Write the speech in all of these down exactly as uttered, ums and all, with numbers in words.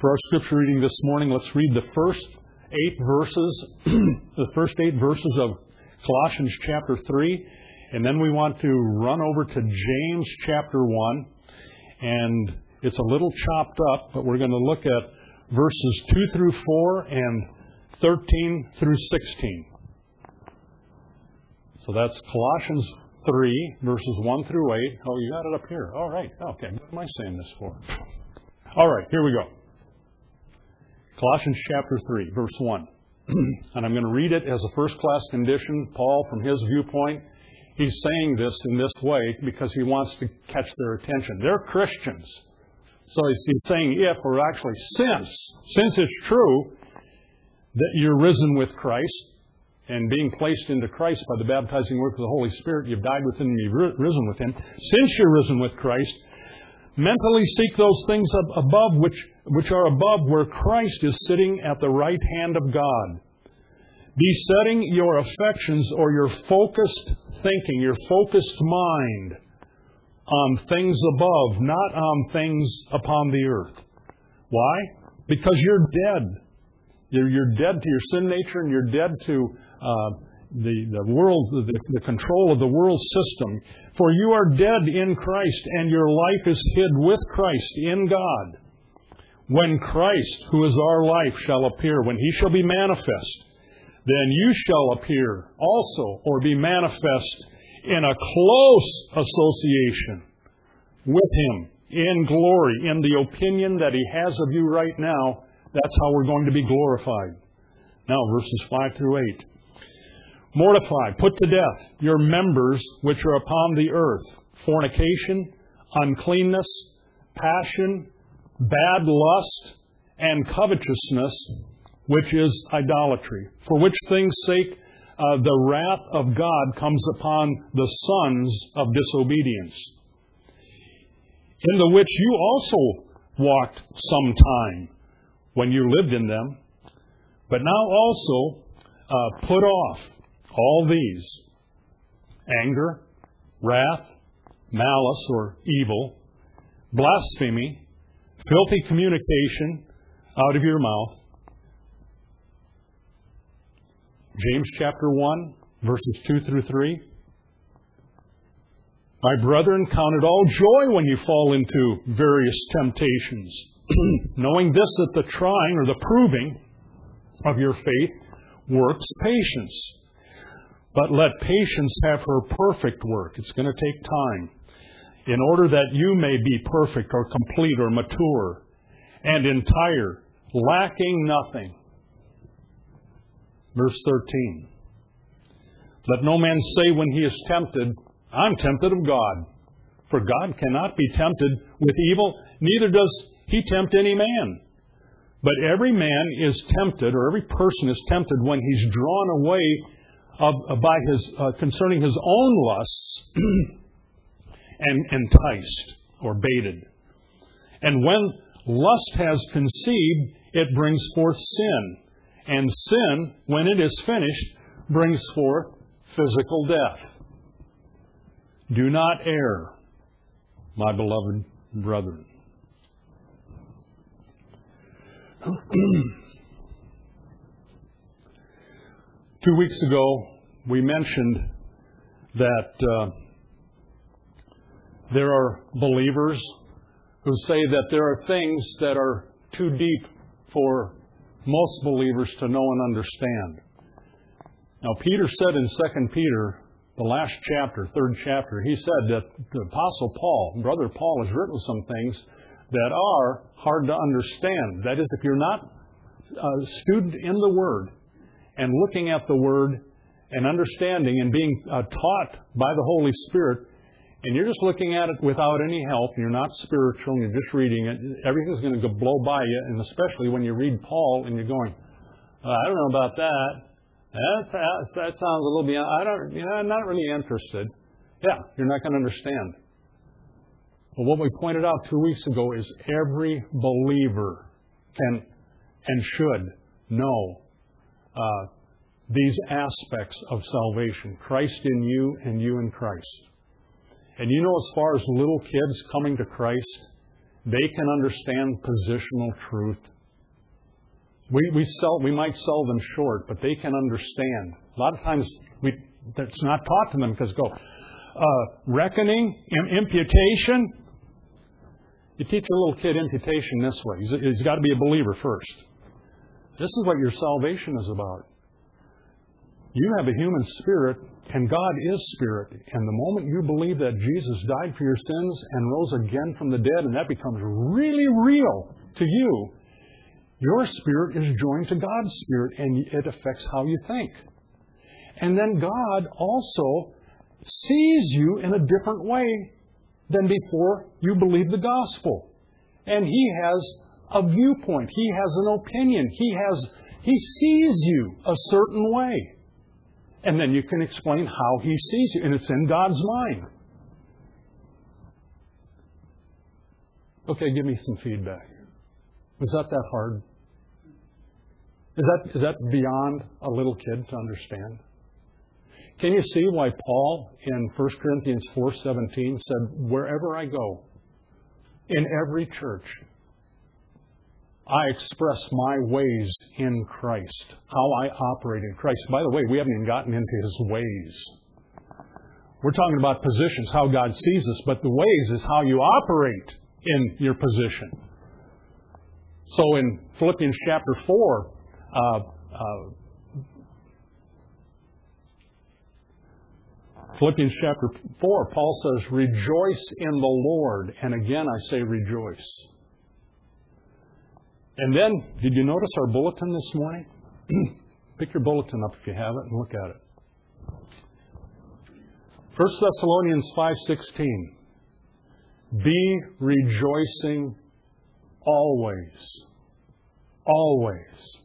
For our scripture reading this morning, let's read the first eight verses, the first eight verses of Colossians chapter three, and then we want to run over to James chapter one, and it's a little chopped up, but we're going to look at verses two through four and thirteen through sixteen. So that's Colossians three, verses one through eight. Oh, you got it up here. All right. Okay. What am I saying this for? All right. Here we go. Colossians chapter three, verse one. And I'm going to read it as a first-class condition. Paul, from his viewpoint, he's saying this in this way because he wants to catch their attention. They're Christians. So he's saying if, or actually since, since it's true that you're risen with Christ, and being placed into Christ by the baptizing work of the Holy Spirit, you've died with Him and you've risen with Him. Since you're risen with Christ, mentally seek those things above which, which are above where Christ is sitting at the right hand of God. Be setting your affections or your focused thinking, your focused mind on things above, not on things upon the earth. Why? Because you're dead. You're, you're dead to your sin nature, and you're dead to uh, the, the world, the, the control of the world system. For you are dead in Christ, and your life is hid with Christ in God. When Christ, who is our life, shall appear, when He shall be manifest, then you shall appear also, or be manifest in a close association with Him, in glory, in the opinion that He has of you right now. That's how we're going to be glorified. Now, verses five through eight. Mortify, put to death your members which are upon the earth, fornication, uncleanness, passion, bad lust, and covetousness, which is idolatry. For which things' sake uh, the wrath of God comes upon the sons of disobedience, in the which you also walked sometime when you lived in them, but now also uh, put off all these: anger, wrath, malice or evil, blasphemy, filthy communication out of your mouth. James chapter one, verses two through three. My brethren, count it all joy when you fall into various temptations, knowing this, that the trying or the proving of your faith works patience. But let patience have her perfect work. It's going to take time, in order that you may be perfect or complete or mature and entire, lacking nothing. Verse thirteen. Let no man say when he is tempted, I'm tempted of God. For God cannot be tempted with evil, neither does He tempt any man. But every man is tempted, or every person is tempted when he's drawn away of, uh, by his uh, concerning his own lusts and enticed or baited. And when lust has conceived, it brings forth sin. And sin, when it is finished, brings forth physical death. Do not err, my beloved brethren. Two weeks ago, we mentioned that uh, there are believers who say that there are things that are too deep for most believers to know and understand. Now, Peter said in Second Peter, the last chapter, third chapter, he said that the Apostle Paul, Brother Paul, has written some things that are hard to understand. That is, if you're not a student in the Word and looking at the Word and understanding and being uh, taught by the Holy Spirit, and you're just looking at it without any help, and you're not spiritual, and you're just reading it, everything's going to go blow by you, and especially when you read Paul and you're going, oh, I don't know about that. That, that, that sounds a little beyond, I don't, you know, I'm not really interested. Yeah, you're not going to understand. But what we pointed out two weeks ago is every believer can and should know uh, these aspects of salvation. Christ in you and you in Christ. And you know, as far as little kids coming to Christ, They can understand positional truth. We, we, sell, we might sell them short, but they can understand. A lot of times we, that's not taught to them because go, uh, reckoning, imputation. You teach a little kid imputation this way. He's, he's got to be a believer first. This is what your salvation is about. You have a human spirit, and God is spirit. And the moment you believe that Jesus died for your sins and rose again from the dead, and that becomes really real to you, your spirit is joined to God's spirit, and it affects how you think. And then God also sees you in a different way than before you believed the gospel. And He has a viewpoint. He has an opinion. He has, He sees you a certain way. And then you can explain how He sees you. And it's in God's mind. Okay, give me some feedback. Was that that hard? Is that, is that beyond a little kid to understand? Can you see why Paul in First Corinthians four seventeen said, wherever I go, in every church, I express my ways in Christ, how I operate in Christ. By the way, we haven't even gotten into His ways. We're talking about positions, how God sees us, but the ways is how you operate in your position. So in Philippians chapter four, uh, uh, Philippians chapter four, Paul says, rejoice in the Lord. And again, I say rejoice. And then, did you notice our bulletin this morning? Pick your bulletin up if you have it and look at it. First Thessalonians five sixteen. Be rejoicing always. Always.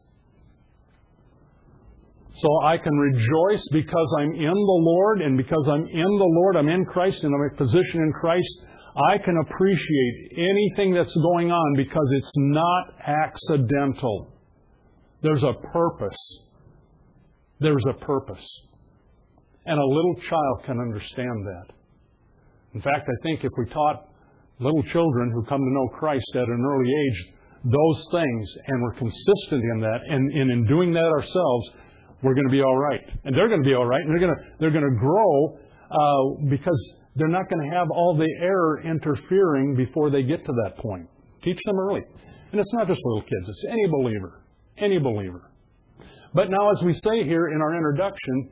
So I can rejoice because I'm in the Lord, and because I'm in the Lord, I'm in Christ, and I'm in position in Christ, I can appreciate anything that's going on because it's not accidental. There's a purpose. There's a purpose. And a little child can understand that. In fact, I think if we taught little children who come to know Christ at an early age those things, and we're consistent in that, and, and in doing that ourselves, we're going to be all right. And they're going to be all right, and they're going to, they're going to grow uh, because they're not going to have all the error interfering before they get to that point. Teach them early. And it's not just little kids. It's any believer. Any believer. But now, as we say here in our introduction,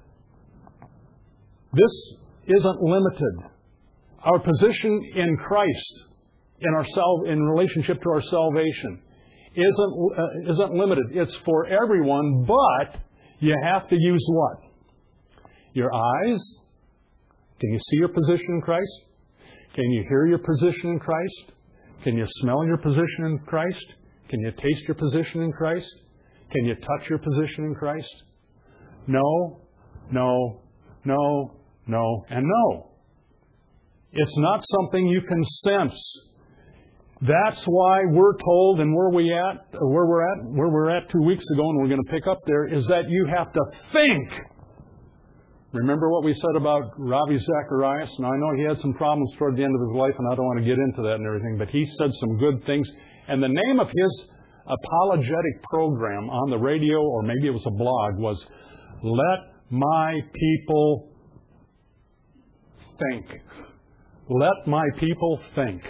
this isn't limited. Our position in Christ, in our sal- in relationship to our salvation, isn't uh, isn't limited. It's for everyone, but you have to use what? Your eyes. Can you see your position in Christ? Can you hear your position in Christ? Can you smell your position in Christ? Can you taste your position in Christ? Can you touch your position in Christ? No, no, no, no, and no. It's not something you can sense. That's why we're told, and where we at, or where we're at, where we're at two weeks ago, and we're going to pick up there, is that you have to think. Remember what we said about Ravi Zacharias? Now, I know he had some problems toward the end of his life, and I don't want to get into that and everything, but he said some good things. And the name of his apologetic program on the radio, or maybe it was a blog, was Let My People Think. Let my people think.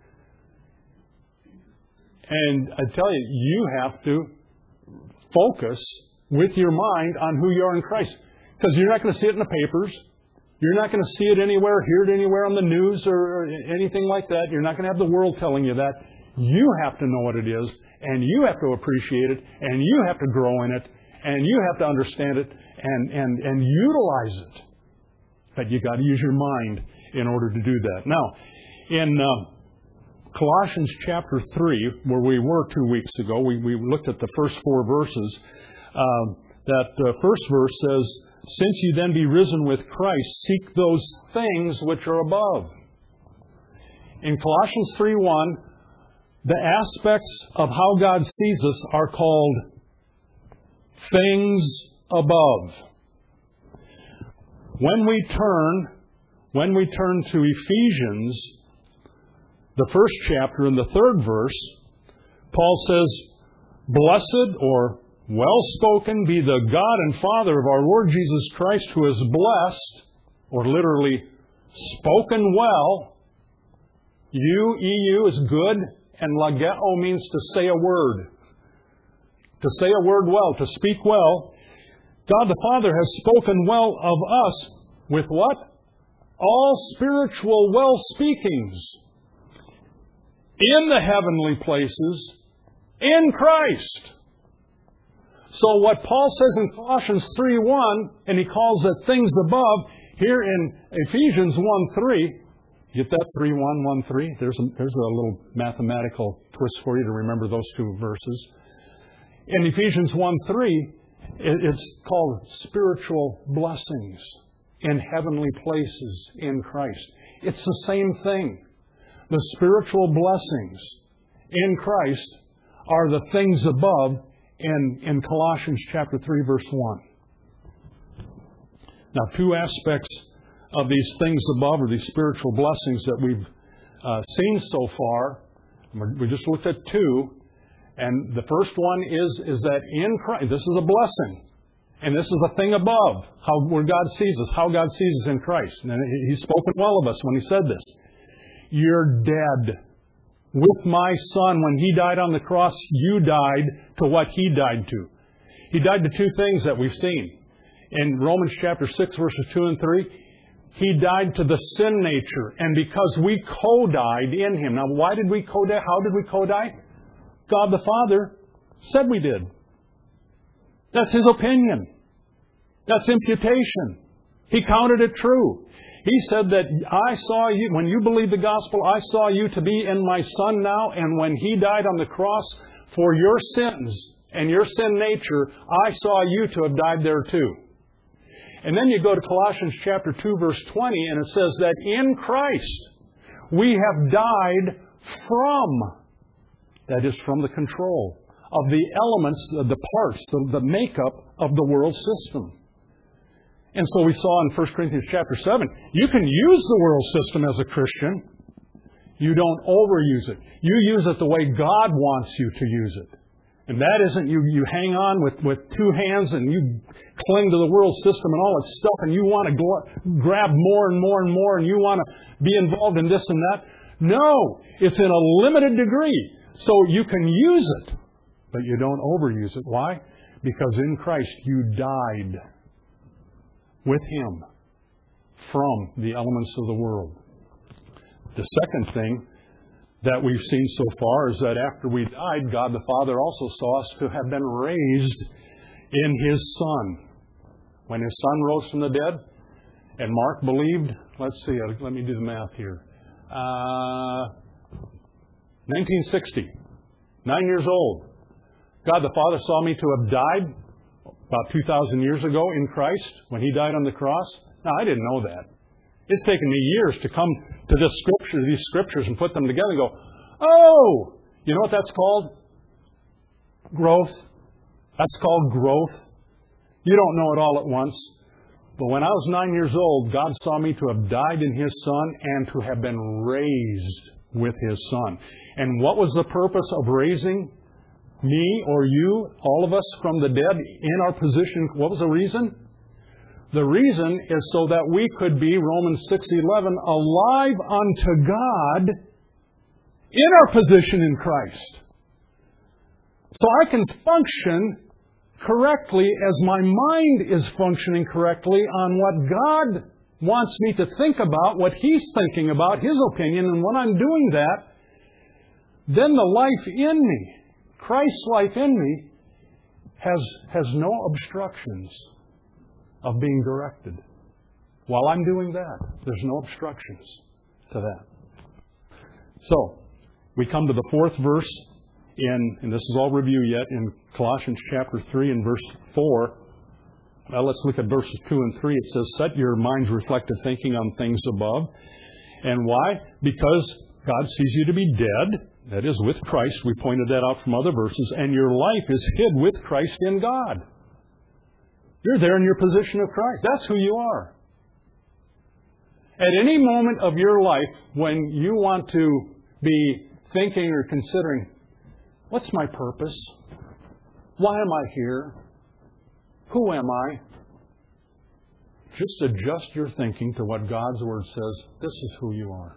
And I tell you, you have to focus with your mind on who you are in Christ. Because you're not going to see it in the papers. You're not going to see it anywhere, hear it anywhere on the news or anything like that. You're not going to have the world telling you that. You have to know what it is, and you have to appreciate it, and you have to grow in it, and you have to understand it and, and, and utilize it. But you've got to use your mind in order to do that. Now, in uh, Colossians chapter three, where we were two weeks ago, we, we looked at the first four verses. Uh, that uh, first verse says, since you then be risen with Christ, seek those things which are above. In Colossians three one, the aspects of how God sees us are called things above. When we turn, when we turn to Ephesians, the first chapter in the third verse, Paul says, "Blessed," or "well spoken, be the God and Father of our Lord Jesus Christ, who has blessed," or literally spoken well. Eu, E U is good, and lageo means to say a word. To say a word well, to speak well. God the Father has spoken well of us with what? All spiritual well-speakings in the heavenly places in Christ. So what Paul says in Colossians three one, and he calls it things above, here in Ephesians one three, get that three one, one three? There's a, there's a little mathematical twist for you to remember those two verses. In Ephesians one three, it's called spiritual blessings in heavenly places in Christ. It's the same thing. The spiritual blessings in Christ are the things above in, in Colossians chapter three, verse one. Now, two aspects of these things above, or these spiritual blessings that we've uh, seen so far. We just looked at two. And the first one is, is that in Christ, this is a blessing. And this is a thing above, how where God sees us, how God sees us in Christ. And He's spoken well of us when He said this. You're dead. With my Son, when He died on the cross, you died to what He died to. He died to two things that we've seen. In Romans chapter six, verses two and three, He died to the sin nature. And because we co-died in Him. Now, why did we co-die? How did we co-die? God the Father said we did. That's His opinion. That's imputation. He counted it true. He said that I saw you, when you believed the gospel, I saw you to be in my Son now, and when He died on the cross for your sins and your sin nature, I saw you to have died there too. And then you go to Colossians chapter two, verse twenty, and it says that in Christ we have died from, that is, from the control of the elements, the parts, the, the makeup of the world system. And so we saw in First Corinthians chapter seven, you can use the world system as a Christian. You don't overuse it. You use it the way God wants you to use it. And that isn't you, you hang on with, with two hands and you cling to the world system and all its stuff, and you want to gl- grab more and more and more, and you want to be involved in this and that. No, it's in a limited degree. So you can use it, but you don't overuse it. Why? Because in Christ you died with Him from the elements of the world. The second thing that we've seen so far is that after we died, God the Father also saw us to have been raised in His Son. When His Son rose from the dead, and Mark believed, let's see, let me do the math here. Uh, nineteen sixty, nine years old. God the Father saw me to have died about two thousand years ago in Christ when He died on the cross. Now, I didn't know that. It's taken me years to come to this scripture, these scriptures and put them together and go, oh, you know what that's called? Growth. That's called growth. You don't know it all at once. But when I was nine years old, God saw me to have died in His Son and to have been raised with His Son. And what was the purpose of raising me or you, all of us, from the dead in our position? What was the reason? The reason is so that we could be, Romans six eleven, alive unto God in our position in Christ. So I can function correctly as my mind is functioning correctly on what God wants me to think about, what He's thinking about, His opinion, and when I'm doing that, then the life in me, Christ's life in me, has, has no obstructions of being directed. While I'm doing that, there's no obstructions to that. So, we come to the fourth verse in, and this is all review yet, in Colossians chapter three and verse four. Now let's look at verses two and three. It says, set your minds reflective thinking on things above. And why? Because God sees you to be dead. That is, with Christ. We pointed that out from other verses. And your life is hid with Christ in God. You're there in your position of Christ. That's who you are. At any moment of your life, when you want to be thinking or considering, what's my purpose? Why am I here? Who am I? Just adjust your thinking to what God's Word says. This is who you are.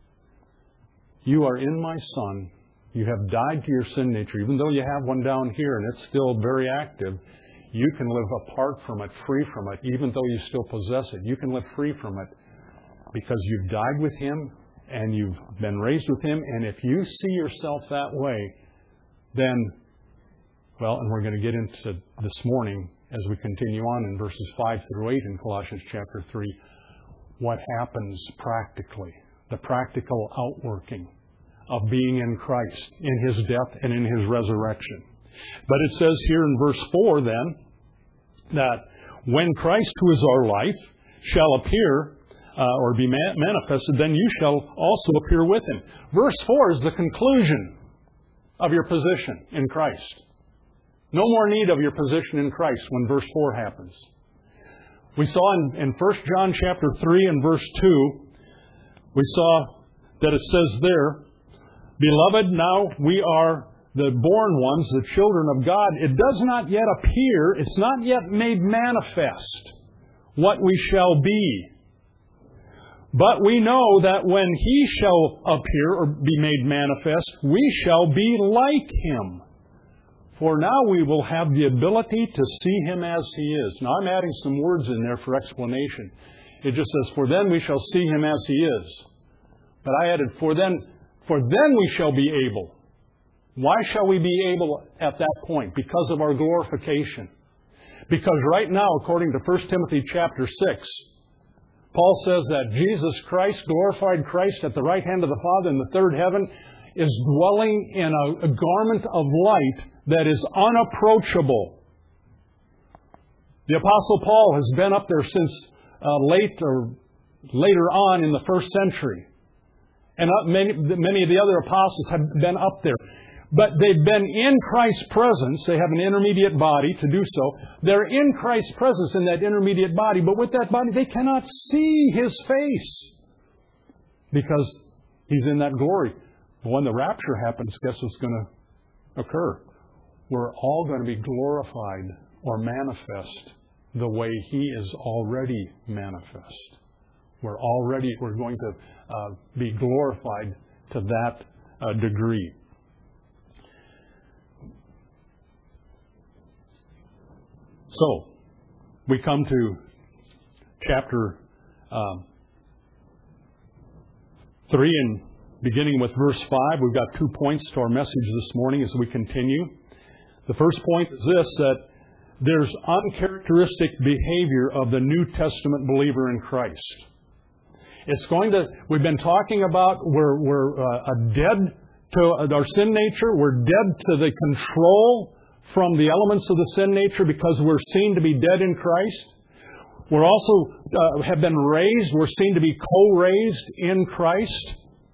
You are in my Son. You have died to your sin nature. Even though you have one down here and it's still very active, you can live apart from it, free from it, even though you still possess it. You can live free from it because you've died with Him and you've been raised with Him. And if you see yourself that way, then, well, and we're going to get into this morning as we continue on in verses five through eight in Colossians chapter three, what happens practically, the practical outworking of being in Christ, in His death and in His resurrection. But it says here in verse four then, that when Christ, who is our life, shall appear uh, or be ma- manifested, then you shall also appear with Him. Verse four is the conclusion of your position in Christ. No more need of your position in Christ when verse four happens. We saw in, in First John chapter three and verse two, we saw that it says there, Beloved, now we are the born ones, the children of God. It does not yet appear, it's not yet made manifest what we shall be. But we know that when He shall appear or be made manifest, we shall be like Him. For now we will have the ability to see Him as He is. Now I'm adding some words in there for explanation. It just says, For then we shall see Him as He is. But I added, For then, for then we shall be able. Why shall we be able at that point? Because of our glorification. Because right now, according to First Timothy chapter six, Paul says that Jesus Christ, glorified Christ at the right hand of the Father in the third heaven, is dwelling in a, a garment of light that is unapproachable. The Apostle Paul has been up there since uh, late or later on in the first century. And uh, many, many of the other apostles have been up there. But they've been in Christ's presence. They have an intermediate body to do so. They're in Christ's presence in that intermediate body. But with that body, they cannot see His face because He's in that glory. But when the rapture happens, guess what's going to occur? We're all going to be glorified or manifest the way He is already manifest. We're already, we're going to uh, be glorified to that uh, degree. So, we come to chapter um, three and beginning with verse five. We've got two points to our message this morning as we continue. The first point is this, that there's uncharacteristic behavior of the New Testament believer in Christ. It's going to, we've been talking about we're, we're uh, dead to our sin nature. We're dead to the control from the elements of the sin nature because we're seen to be dead in Christ. We're also uh, have been raised. We're seen to be co-raised in Christ.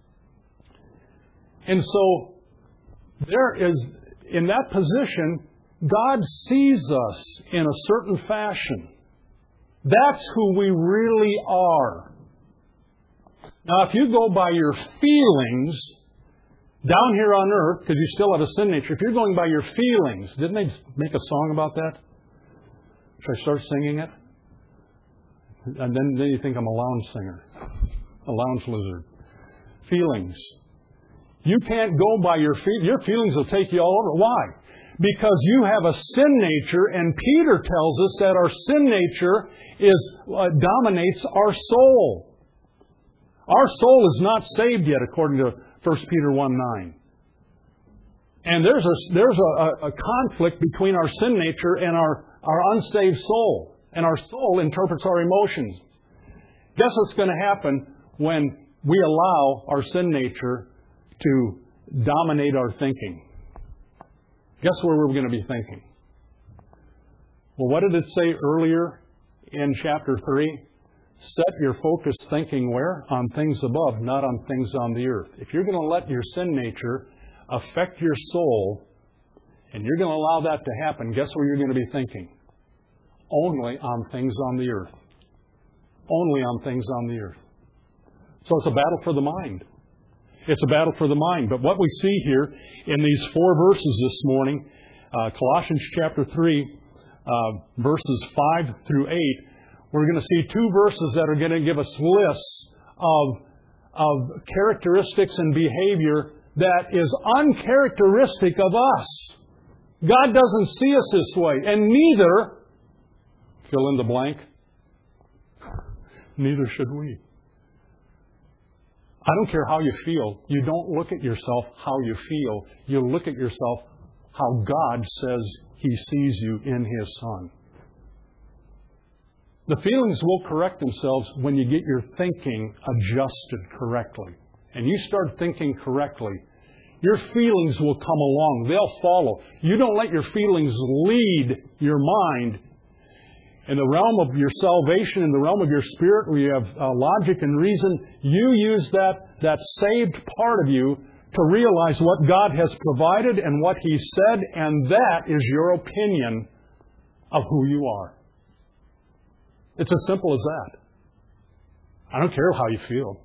And so there is, in that position, God sees us in a certain fashion. That's who we really are. Now, if you go by your feelings down here on earth, because you still have a sin nature, if you're going by your feelings, didn't they make a song about that? Should I start singing it? And then, then you think I'm a lounge singer, a lounge lizard. Feelings. You can't go by your feelings. Your feelings will take you all over. Why? Because you have a sin nature, and Peter tells us that our sin nature is uh, dominates our soul. Our soul is not saved yet, according to First Peter one nine. And there's a there's a, a conflict between our sin nature and our, our unsaved soul. And our soul interprets our emotions. Guess what's going to happen when we allow our sin nature to dominate our thinking? Guess where we're going to be thinking? Well, what did it say earlier in chapter three? Set your focus thinking where? On things above, not on things on the earth. If you're going to let your sin nature affect your soul, and you're going to allow that to happen, guess where you're going to be thinking? Only on things on the earth. Only on things on the earth. So it's a battle for the mind. It's a battle for the mind. But what we see here in these four verses this morning, uh, Colossians chapter three, uh, verses five through eight, we're going to see two verses that are going to give us lists of, of characteristics and behavior that is uncharacteristic of us. God doesn't see us this way, and neither, fill in the blank, neither should we. I don't care how you feel. You don't look at yourself how you feel. You look at yourself how God says He sees you in His Son. The feelings will correct themselves when you get your thinking adjusted correctly. And you start thinking correctly, your feelings will come along. They'll follow. You don't let your feelings lead your mind. In the realm of your salvation, in the realm of your spirit, where you have uh, logic and reason, you use that, that saved part of you to realize what God has provided and what He said, and that is your opinion of who you are. It's as simple as that. I don't care how you feel.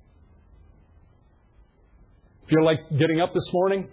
Feel like getting up this morning?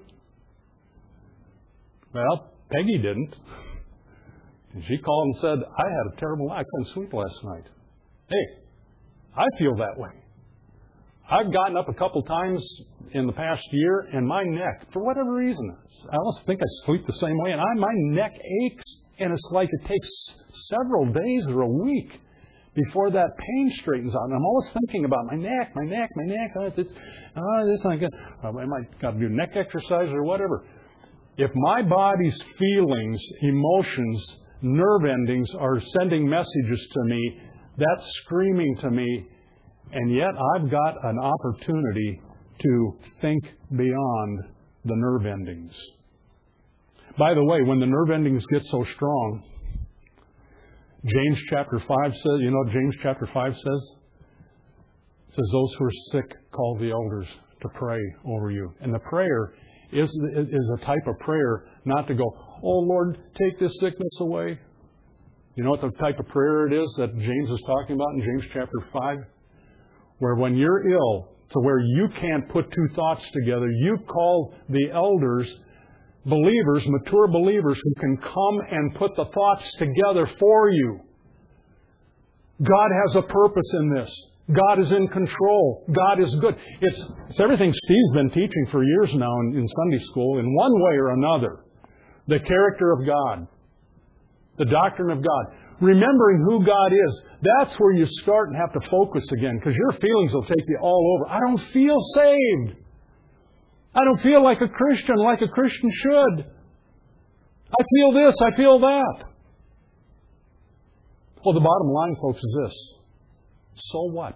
Well, Peggy didn't. And she called and said, I had a terrible night. I couldn't sleep last night. Hey, I feel that way. I've gotten up a couple times in the past year, and my neck, for whatever reason, I almost think I sleep the same way, and I, my neck aches, and it's like it takes several days or a week before that pain straightens out. And I'm always thinking about my neck, my neck, my neck. Oh, it's, oh this is not good. I might got to do neck exercise or whatever. If my body's feelings, emotions, nerve endings are sending messages to me, that's screaming to me, and yet I've got an opportunity to think beyond the nerve endings. By the way, when the nerve endings get so strong, James chapter five says, you know what James chapter five says? It says, those who are sick, call the elders to pray over you. And the prayer is, is a type of prayer not to go, oh, Lord, take this sickness away. You know what the type of prayer it is that James is talking about in James chapter five? Where when you're ill, to where you can't put two thoughts together, you call the elders, believers, mature believers who can come and put the thoughts together for you. God has a purpose in this. God is in control. God is good. It's, it's everything Steve's been teaching for years now in, in Sunday school in one way or another. The character of God. The doctrine of God. Remembering who God is. That's where you start and have to focus again, because your feelings will take you all over. I don't feel saved. I don't feel like a Christian, like a Christian should. I feel this, I feel that. Well, the bottom line, folks, is this. So what?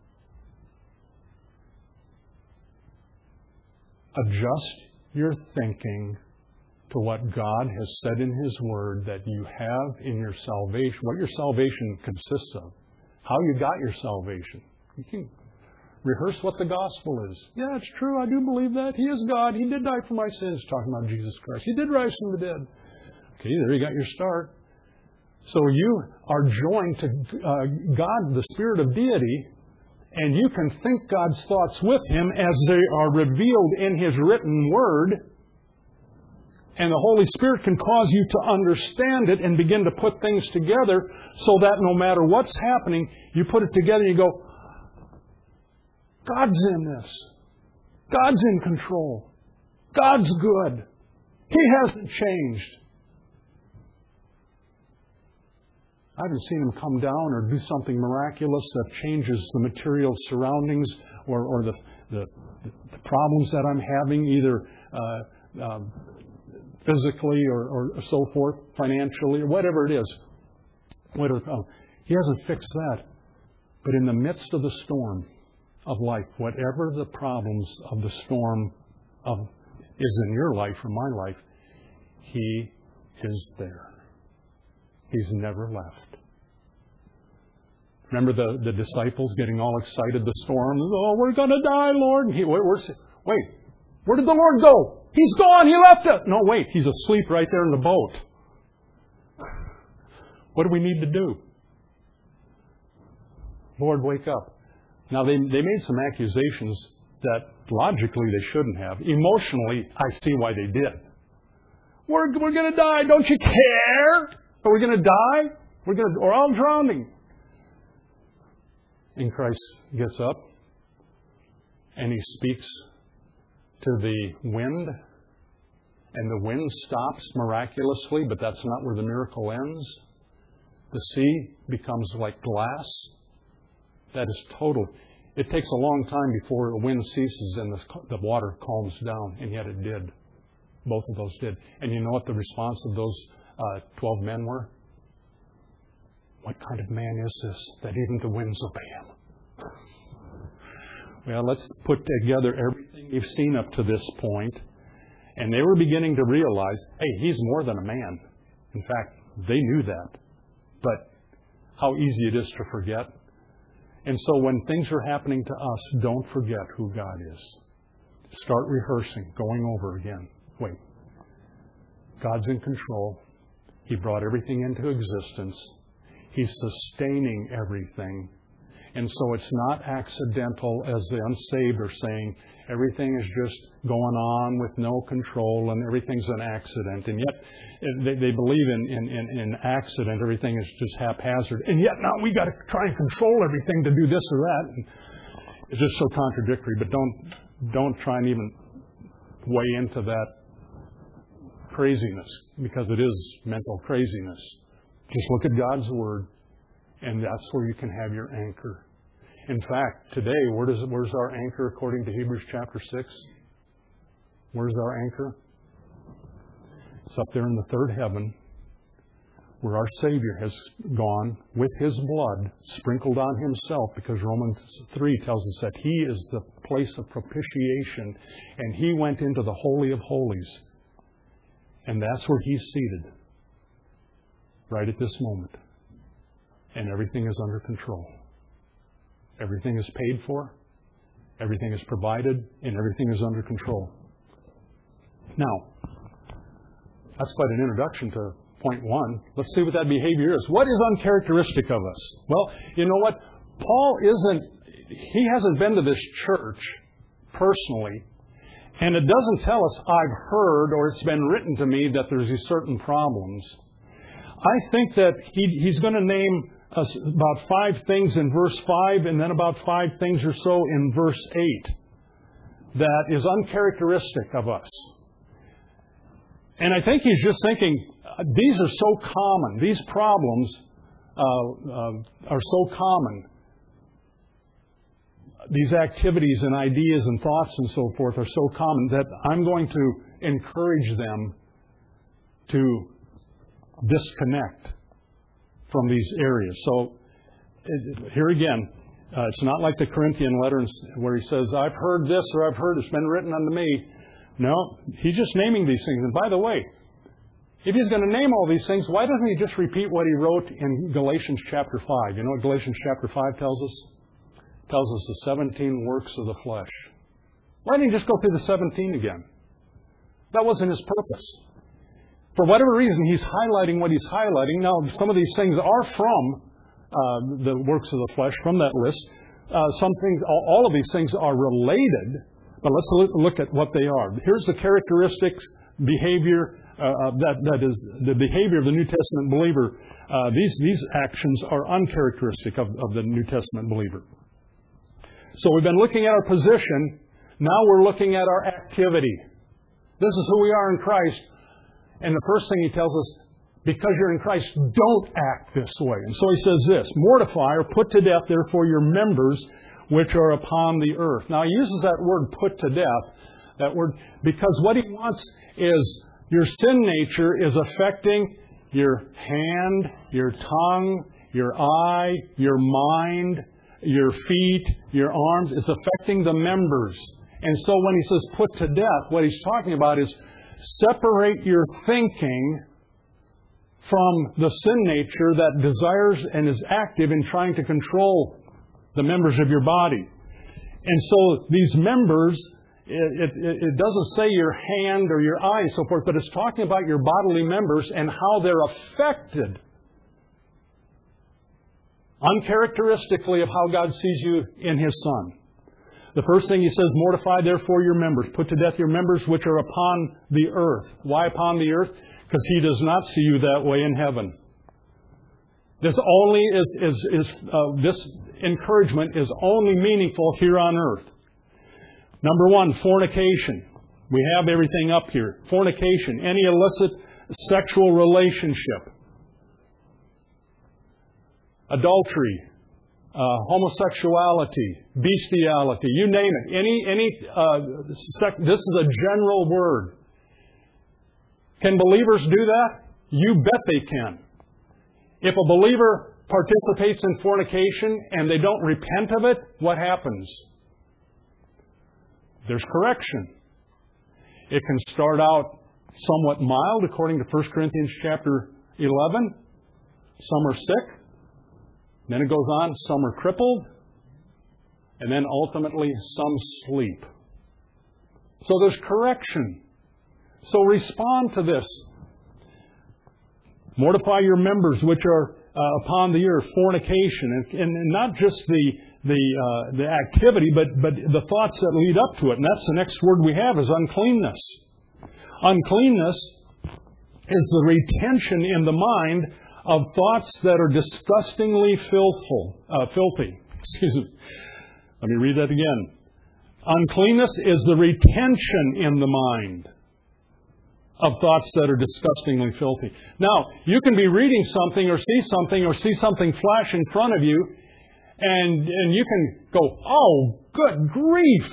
Adjust your thinking to what God has said in His Word that you have in your salvation, what your salvation consists of, how you got your salvation. You can rehearse what the gospel is. Yeah, it's true. I do believe that. He is God. He did die for my sins. Talking about Jesus Christ. He did rise from the dead. Okay, there you got your start. So you are joined to uh, God, the Spirit of deity, and you can think God's thoughts with Him as they are revealed in His written Word. And the Holy Spirit can cause you to understand it and begin to put things together so that no matter what's happening, you put it together and you go, God's in this. God's in control. God's good. He hasn't changed. I haven't seen Him come down or do something miraculous that changes the material surroundings or, or the, the, the problems that I'm having, either uh, um, physically or, or so forth, financially, or whatever it is. Whatever, oh, He hasn't fixed that. But in the midst of the storm of life, whatever the problems of the storm of is in your life or my life, He is there. He's never left. Remember the, the disciples getting all excited, the storm, oh, we're going to die, Lord. And he, where, where's, wait, where did the Lord go? He's gone. He left us. No, wait, He's asleep right there in the boat. What do we need to do? Lord, wake up. Now, they, they made some accusations that Logically, they shouldn't have. Emotionally, I see why they did. We're, we're going to die. Don't you care? Are we going to die? We're going to, or I'm drowning. And Christ gets up and He speaks to the wind. And the wind stops miraculously, but that's not where the miracle ends. The sea becomes like glass. That is total. It takes a long time before the wind ceases and the, the water calms down, and yet it did. Both of those did. And you know what the response of those uh, twelve men were? What kind of man is this that even the winds obey him? Well, let's put together everything you've seen up to this point. And they were beginning to realize, hey, he's more than a man. In fact, they knew that. But how easy it is to forget. And so when things are happening to us, don't forget who God is. Start rehearsing, going over again. Wait. God's in control. He brought everything into existence. He's sustaining everything. And so it's not accidental, as the unsaved are saying, everything is just going on with no control and everything's an accident. And yet they, they believe in, in, in, in accident, everything is just haphazard. And yet now we got to try and control everything to do this or that. And it's just so contradictory. But don't don't try and even weigh into that craziness, because it is mental craziness. Just look at God's Word, and that's where you can have your anchor. In fact, today, where does, where's our anchor according to Hebrews chapter six? Where's our anchor? It's up there in the third heaven, where our Savior has gone with His blood sprinkled on Himself, because Romans three tells us that He is the place of propitiation, and He went into the Holy of Holies. And that's where He's seated, right at this moment. And everything is under control. Everything is paid for, everything is provided, and everything is under control. Now, that's quite an introduction to point one. Let's see what that behavior is. What is uncharacteristic of us? Well, you know what? Paul isn't, he hasn't been to this church personally, and it doesn't tell us, I've heard or it's been written to me that there's these certain problems. I think that he, he's going to name us about five things in verse five, and then about five things or so in verse eight that is uncharacteristic of us. And I think he's just thinking, these are so common. These problems uh, uh, are so common. These activities and ideas and thoughts and so forth are so common that I'm going to encourage them to disconnect from these areas. So here again, uh, it's not like the Corinthian letter where he says, I've heard this or I've heard it's been written unto me. No, he's just naming these things. And by the way, if he's going to name all these things, why doesn't he just repeat what he wrote in Galatians chapter five? You know what Galatians chapter five tells us? It tells us the seventeen works of the flesh. Why didn't he just go through the seventeen again? That wasn't his purpose. For whatever reason, he's highlighting what he's highlighting. Now, some of these things are from uh, the works of the flesh, from that list. Uh, some things, all, all of these things are related, but let's look, look at what they are. Here's the characteristics, behavior, uh, that, that is the behavior of the New Testament believer. Uh, these, these actions are uncharacteristic of, of the New Testament believer. So we've been looking at our position. Now we're looking at our activity. This is who we are in Christ. And the first thing he tells us, because you're in Christ, don't act this way. And so he says this, mortify or put to death, therefore, your members which are upon the earth. Now he uses that word put to death, that word, because what he wants is your sin nature is affecting your hand, your tongue, your eye, your mind, your feet, your arms. It's affecting the members. And so when he says put to death, what he's talking about is separate your thinking from the sin nature that desires and is active in trying to control the members of your body. And so these members, it, it, it doesn't say your hand or your eye and so forth, but it's talking about your bodily members and how they're affected uncharacteristically of how God sees you in His Son. The first thing he says, mortify therefore your members. Put to death your members which are upon the earth. Why upon the earth? Because he does not see you that way in heaven. This only is, is, is uh, this encouragement is only meaningful here on earth. Number one, fornication. We have everything up here. Fornication, any illicit sexual relationship. Adultery, uh, homosexuality, bestiality, you name it. Any, any. Uh, sec- this is a general word. Can believers do that? You bet they can. If a believer participates in fornication and they don't repent of it, what happens? There's correction. It can start out somewhat mild, according to First Corinthians chapter eleven. Some are sick. Then it goes on, some are crippled. And then ultimately, some sleep. So there's correction. So respond to this. Mortify your members which are uh, upon the earth, fornication, and, and, and not just the the uh, the activity, but but the thoughts that lead up to it. And that's the next word we have is uncleanness. Uncleanness is the retention in the mind of thoughts that are disgustingly filthful, uh, filthy. Excuse me. Let me read that again. Uncleanness is the retention in the mind of thoughts that are disgustingly filthy. Now, you can be reading something or see something or see something flash in front of you, and and you can go, oh, good grief!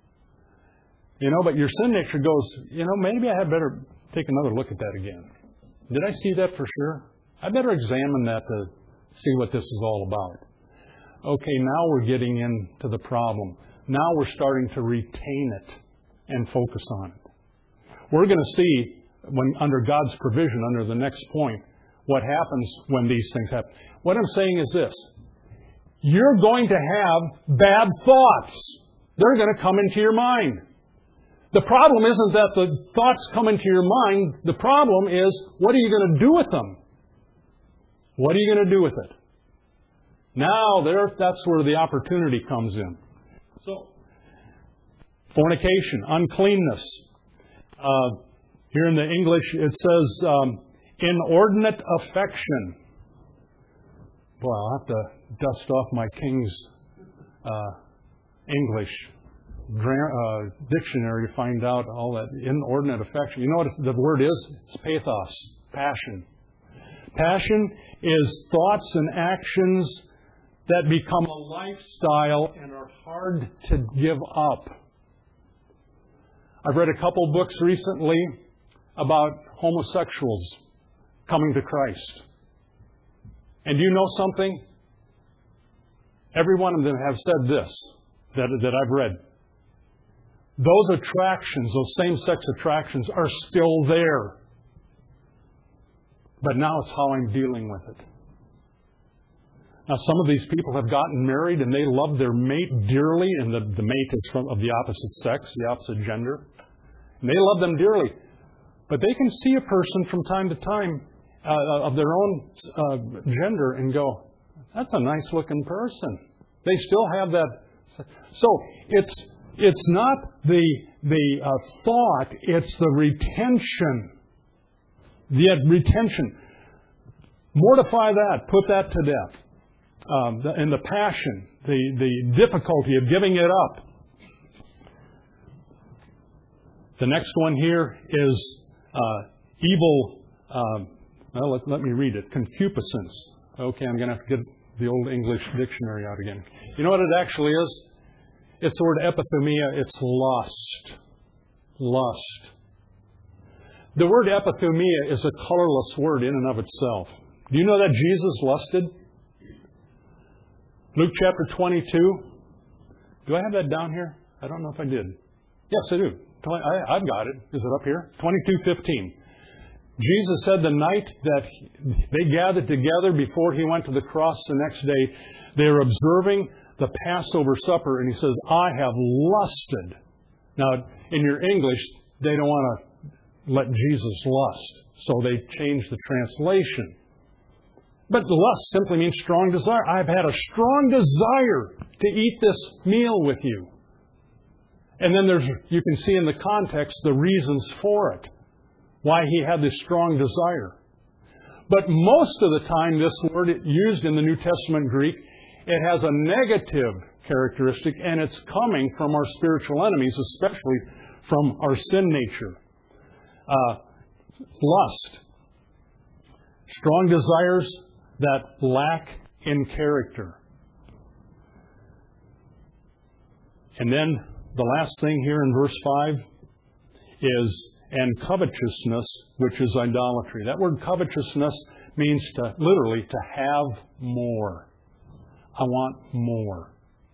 You know, but your sin nature goes, you know, maybe I had better take another look at that again. Did I see that for sure? I better examine that to see what this is all about. Okay, now we're getting into the problem. Now we're starting to retain it and focus on it. We're going to see, when under God's provision, under the next point, what happens when these things happen. What I'm saying is this. You're going to have bad thoughts. They're going to come into your mind. The problem isn't that the thoughts come into your mind. The problem is, what are you going to do with them? What are you going to do with it? Now, there, that's where the opportunity comes in. So, fornication, uncleanness. Uh, here in the English, it says um, inordinate affection. Boy, I'll have to dust off my King's uh, English uh, dictionary to find out all that inordinate affection. You know what the word is? It's pathos, passion. Passion is thoughts and actions that become a lifestyle and are hard to give up. I've read a couple books recently about homosexuals coming to Christ. And do you know something? Every one of them have said this, that, that I've read. Those attractions, those same-sex attractions, are still there. But now it's how I'm dealing with it. Now, some of these people have gotten married and they love their mate dearly, and the, the mate is from, of the opposite sex, the opposite gender. And they love them dearly. But they can see a person from time to time uh, of their own uh, gender and go, that's a nice-looking person. They still have that. So it's it's not the the uh, thought, it's the retention. The retention. Mortify that. Put that to death. Um, the, and the passion, the, the difficulty of giving it up. The next one here is uh, evil, um, well, let, let me read it, concupiscence. Okay, I'm going to have to get the old English dictionary out again. You know what it actually is? It's the word epithumia. It's lust. Lust. The word epithumia is a colorless word in and of itself. Do you know that Jesus lusted? Luke chapter twenty-two. Do I have that down here? I don't know if I did. Yes, I do. I, I've got it. Is it up here? twenty-two fifteen. Jesus said the night that they gathered together before He went to the cross the next day, they were observing the Passover supper, and He says, I have lusted. Now, in your English, they don't want to let Jesus lust, so they changed the translation. But lust simply means strong desire. I've had a strong desire to eat this meal with you. And then there's, you can see in the context the reasons for it, why he had this strong desire. But most of the time, this word used in the New Testament Greek, it has a negative characteristic, and it's coming from our spiritual enemies, especially from our sin nature. Uh, lust. Strong desires that lack in character. And then the last thing here in verse five is, and covetousness, which is idolatry. That word covetousness means to, literally, to have more. I want more.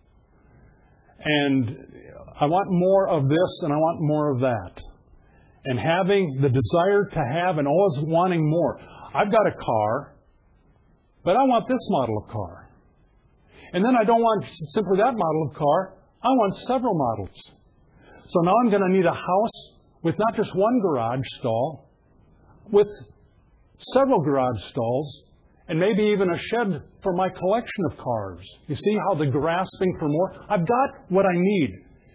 And I want more of this and I want more of that. And having the desire to have and always wanting more. I've got a car, but I want this model of car. And then I don't want simply that model of car. I want several models. So now I'm going to need a house with not just one garage stall, with several garage stalls, and maybe even a shed for my collection of cars. You see how the grasping for more? I've got what I need.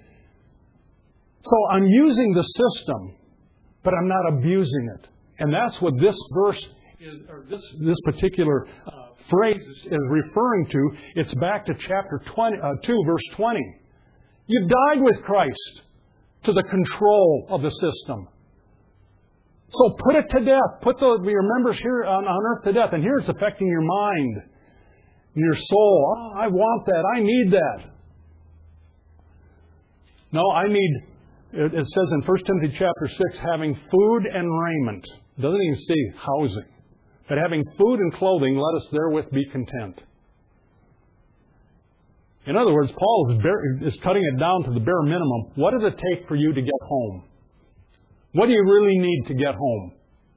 So I'm using the system, but I'm not abusing it. And that's what this verse is, or this, this particular uh, phrase is, is referring to. It's back to chapter twenty, uh, two, verse twenty. You've died with Christ to the control of the system. So put it to death. Put the, your members here on, on earth to death. And here it's affecting your mind, your soul. Oh, I want that. I need that. No, I need, it, it says in First Timothy chapter six, having food and raiment. It doesn't even say housing. But having food and clothing, let us therewith be content. In other words, Paul is, bare, is cutting it down to the bare minimum. What does it take for you to get home? What do you really need to get home?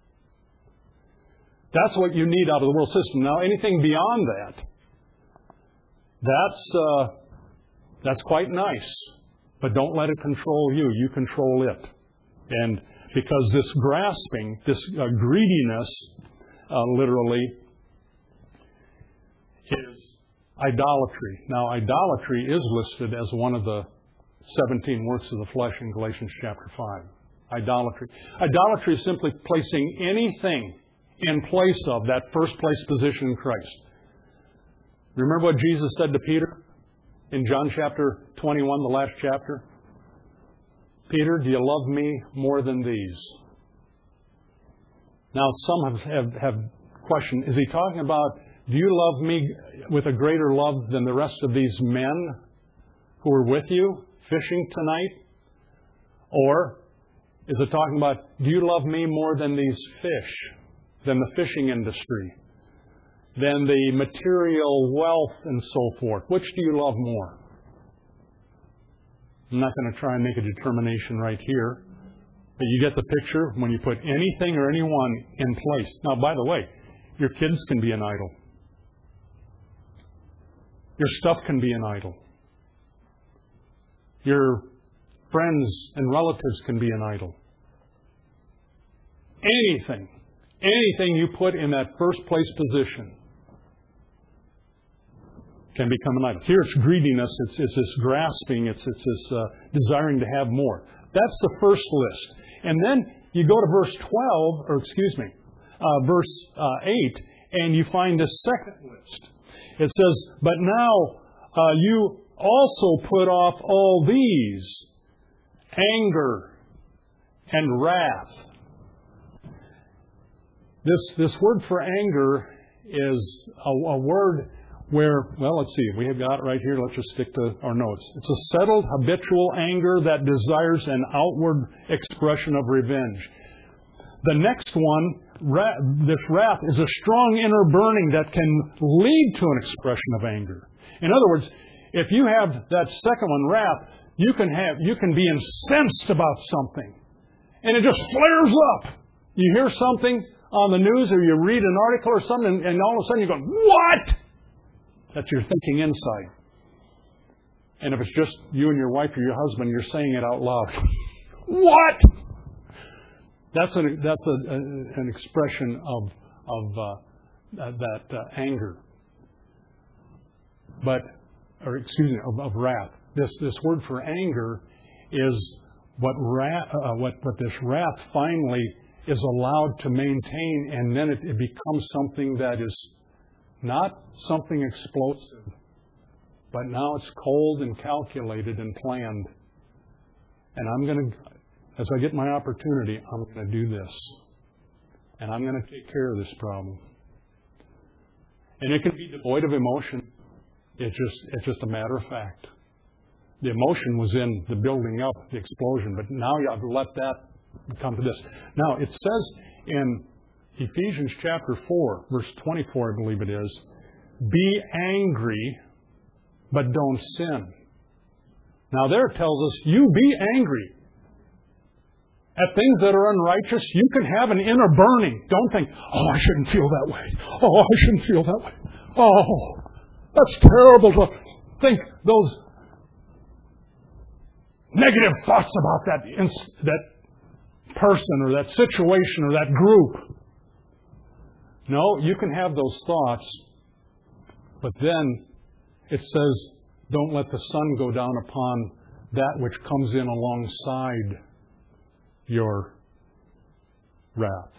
That's what you need out of the world system. Now, anything beyond that, that's uh, that's quite nice. But don't let it control you. You control it. And because this grasping, this uh, greediness, uh, literally, is idolatry. Now, idolatry is listed as one of the seventeen works of the flesh in Galatians chapter five. Idolatry. Idolatry is simply placing anything in place of that first place position in Christ. Remember what Jesus said to Peter in John chapter twenty-one, the last chapter? Peter, do you love me more than these? Now, some have, have, have questioned, is he talking about, do you love me with a greater love than the rest of these men who are with you fishing tonight? Or is it talking about, do you love me more than these fish, than the fishing industry, than the material wealth and so forth? Which do you love more? I'm not going to try and make a determination right here. But you get the picture when you put anything or anyone in place. Now, by the way, your kids can be an idol. Your stuff can be an idol. Your friends and relatives can be an idol. Anything, anything you put in that first place position can become an idol. Here it's greediness, it's, it's this grasping, it's, it's this uh, desiring to have more. That's the first list. And then you go to verse twelve, or excuse me, uh, verse uh, eight, and you find this second list. It says, but now uh, you also put off all these, anger and wrath. This, this word for anger is a, a word where, well, let's see, we have got it right here. Let's just stick to our notes. It's a settled, habitual anger that desires an outward expression of revenge. The next one, wrath, this wrath, is a strong inner burning that can lead to an expression of anger. In other words, if you have that second one, wrath, you can have, you can be incensed about something, and it just flares up. You hear something on the news, or you read an article or something, and, and all of a sudden you go, "What?" That's your thinking inside. And if it's just you and your wife or your husband, you're saying it out loud. What? That's an that's a, a, an expression of of uh, that uh, anger. But, or excuse me, of, of wrath. This this word for anger is what, wrath, uh, what, what this wrath finally is allowed to maintain, and then it, it becomes something that is not something explosive, but now it's cold and calculated and planned. And I'm going to, as I get my opportunity, I'm going to do this. And I'm going to take care of this problem. And it can be devoid of emotion. It's just, it's just a matter of fact. The emotion was in the building up, the explosion, but now you have to let that come to this. Now, it says in Ephesians chapter four, verse twenty-four, I believe it is, be angry, but don't sin. Now, there it tells us, you be angry at things that are unrighteous. You can have an inner burning. Don't think, oh, I shouldn't feel that way. Oh, I shouldn't feel that way. Oh, that's terrible to think those negative thoughts about that, that person or that situation or that group. No, you can have those thoughts, but then it says, don't let the sun go down upon that which comes in alongside your wrath.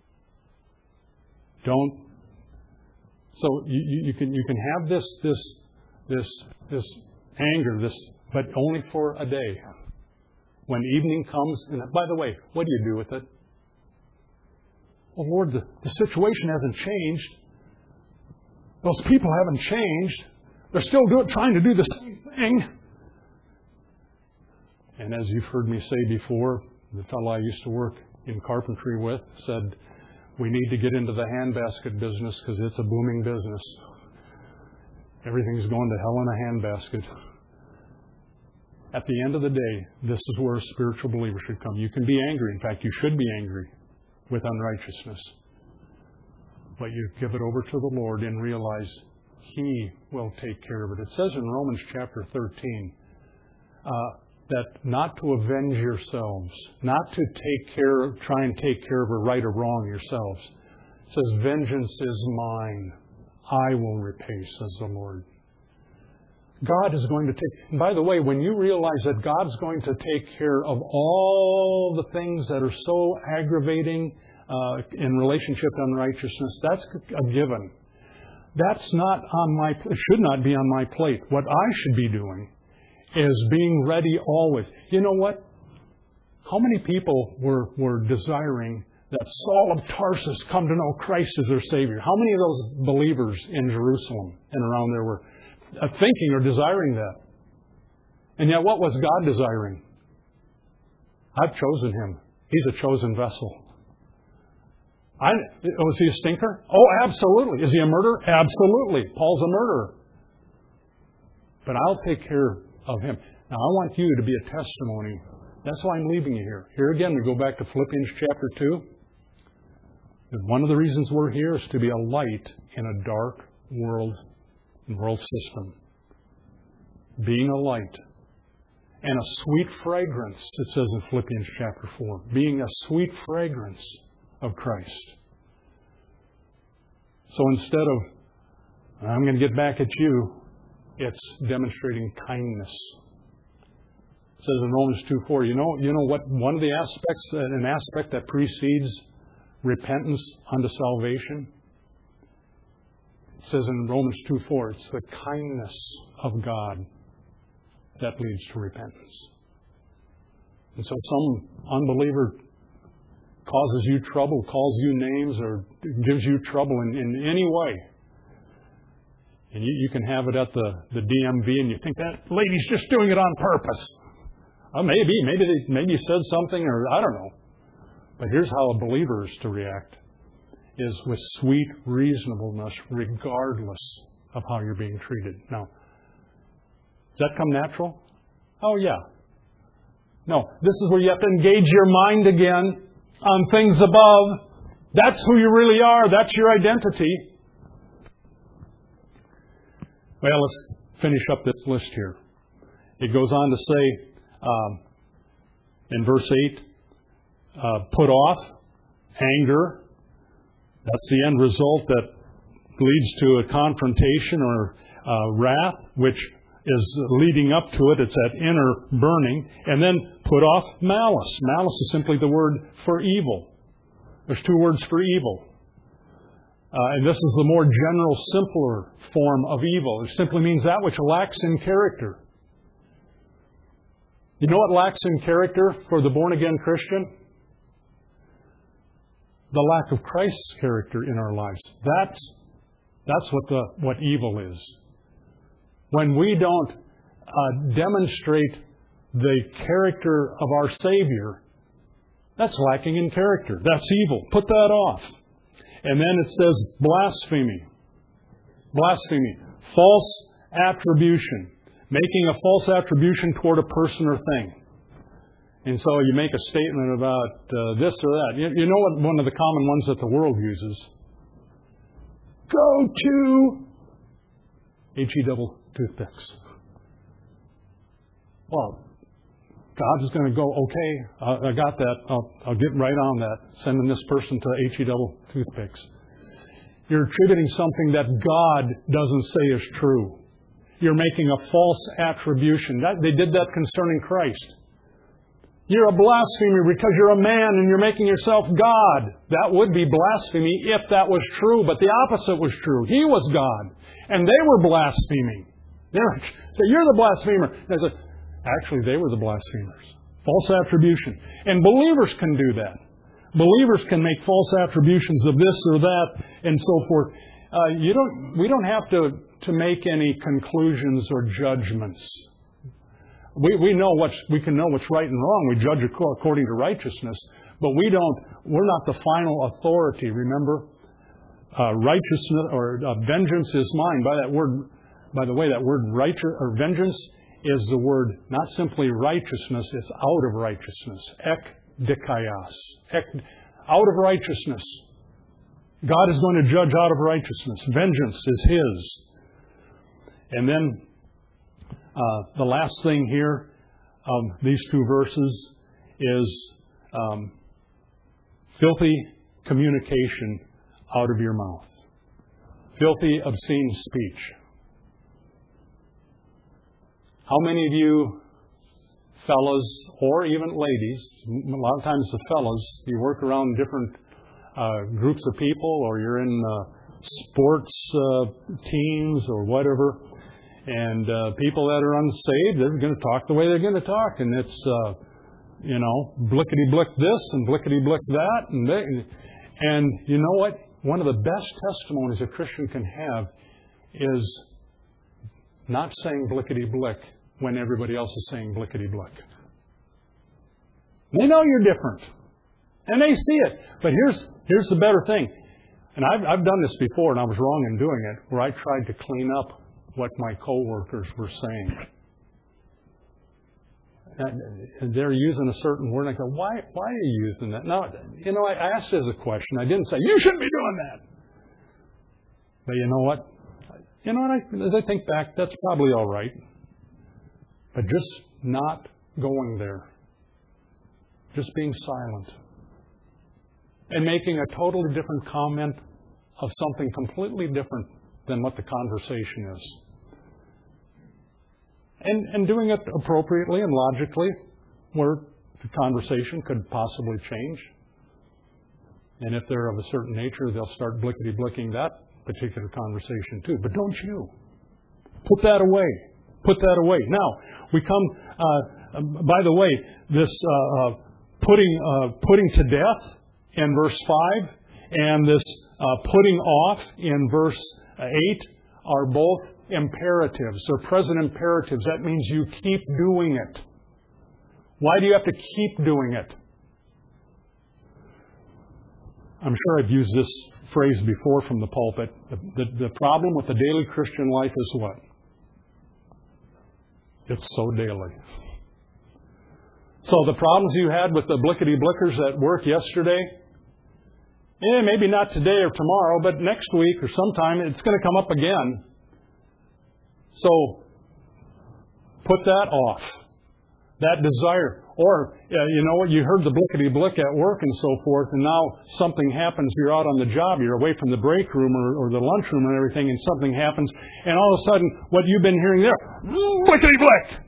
Don't. So you, you can you can have this this this this anger, this, but only for a day. When evening comes, and by the way, what do you do with it? Well, Lord, the, the situation hasn't changed. Those people haven't changed. They're still do, trying to do the same thing. And as you've heard me say before, the fellow I used to work in carpentry with said, we need to get into the handbasket business because it's a booming business. Everything's going to hell in a handbasket. At the end of the day, this is where a spiritual believer should come. You can be angry. In fact, you should be angry with unrighteousness. But you give it over to the Lord and realize He will take care of it. It says in Romans chapter thirteen uh, that not to avenge yourselves, not to take care of, try and take care of a right or wrong yourselves. It says, vengeance is mine. I will repay, says the Lord. God is going to take... By the way, when you realize that God's going to take care of all the things that are so aggravating uh, in relationship to unrighteousness, that's a given. That's not on my... It should not be on my plate. What I should be doing is being ready always. You know what? How many people were, were desiring that Saul of Tarsus come to know Christ as their Savior? How many of those believers in Jerusalem and around there were thinking or desiring that? And yet what was God desiring? I've chosen him. He's a chosen vessel. I, was he a stinker? Oh, absolutely. Is he a murderer? Absolutely. Paul's a murderer. But I'll take care of him. Now, I want you to be a testimony. That's why I'm leaving you here. Here again, we go back to Philippians chapter two. And one of the reasons we're here is to be a light in a dark world, world system. Being a light. And a sweet fragrance, it says in Philippians chapter four. Being a sweet fragrance of Christ. So instead of, I'm going to get back at you, it's demonstrating kindness. It says in Romans two four, you know, you know what? One of the aspects, an aspect that precedes repentance unto salvation. It says in Romans two four, it's the kindness of God that leads to repentance. And so some unbeliever causes you trouble, calls you names, or gives you trouble in, in any way. And you, you can have it at the, the D M V and you think that lady's just doing it on purpose. Oh, maybe, maybe they, maybe said something, or I don't know. But here's how a believer is to react, is with sweet reasonableness regardless of how you're being treated. Now, does that come natural? Oh, yeah. No, this is where you have to engage your mind again on things above. That's who you really are. That's your identity. Well, let's finish up this list here. It goes on to say um, in verse eight, uh, put off anger. That's the end result that leads to a confrontation or uh, wrath, which is leading up to it. It's that inner burning. And then put off malice. Malice is simply the word for evil. There's two words for evil. Uh, and this is the more general, simpler form of evil. It simply means that which lacks in character. You know what lacks in character for the born-again Christian? The lack of Christ's character in our lives. That's, that's what, the, what evil is. When we don't uh, demonstrate the character of our Savior, that's lacking in character. That's evil. Put that off. And then it says blasphemy. Blasphemy. False attribution. Making a false attribution toward a person or thing. And so you make a statement about uh, this or that. You, you know what one of the common ones that the world uses? Go to H E double toothpicks. Well, God is going to go, okay, I, I got that. I'll, I'll get right on that. Sending this person to H E double toothpicks. You're attributing something that God doesn't say is true. You're making a false attribution. That, they did that concerning Christ. You're a blasphemer because you're a man and you're making yourself God. That would be blasphemy if that was true, but the opposite was true. He was God, and they were blaspheming. They were, so you're the blasphemer. They said, actually, they were the blasphemers. False attribution. And believers can do that. Believers can make false attributions of this or that and so forth. Uh, you don't. We don't have to, to make any conclusions or judgments. We we know what's we can know what's right and wrong. We judge according to righteousness, but we don't. We're not the final authority. Remember, uh, righteousness or uh, vengeance is mine. By that word, by the way, that word righteous or vengeance is the word not simply righteousness. It's out of righteousness. Ek dikaios. Ek, out of righteousness. God is going to judge out of righteousness. Vengeance is His. And then uh, the last thing here of these two verses is um, filthy communication out of your mouth. Filthy, obscene speech. How many of you fellas, or even ladies, a lot of times the fellas, you work around different uh, groups of people, or you're in uh, sports uh, teams or whatever, and uh, people that are unsaved, they're going to talk the way they're going to talk, and it's, uh, you know, blickety-blick this and blickety-blick that, and they, and you know what? One of the best testimonies a Christian can have is not saying blickety-blick when everybody else is saying blickety-blick. They know you're different. And they see it. But here's here's the better thing. And I've, I've done this before, and I was wrong in doing it, where I tried to clean up what my coworkers were saying. And they're using a certain word, and I go, why, why are you using that? Now, you know, I asked as a question. I didn't say, you shouldn't be doing that. But you know what? You know what? I, as I think back, that's probably all right. But just not going there. Just being silent. And making a totally different comment of something completely different than what the conversation is. And, and doing it appropriately and logically, where the conversation could possibly change. And if they're of a certain nature, they'll start blickety-blicking that particular conversation too. But don't you. Put that away. Put that away. Now, we come, uh, by the way, this uh, uh, putting uh, putting to death in verse five and this uh, putting off in verse eight are both imperatives. They're present imperatives. That means you keep doing it. Why do you have to keep doing it? I'm sure I've used this phrase before from the pulpit. The, the, the problem with the daily Christian life is what? It's so daily. So the problems you had with the blickety-blickers at work yesterday, eh, maybe not today or tomorrow, but next week or sometime it's going to come up again. So put that off. That desire. Or, uh, you know, you heard the blickety-blick at work and so forth, and now something happens, you're out on the job, you're away from the break room or, or the lunchroom and everything, and something happens, and all of a sudden, what you've been hearing there, blickety-blick!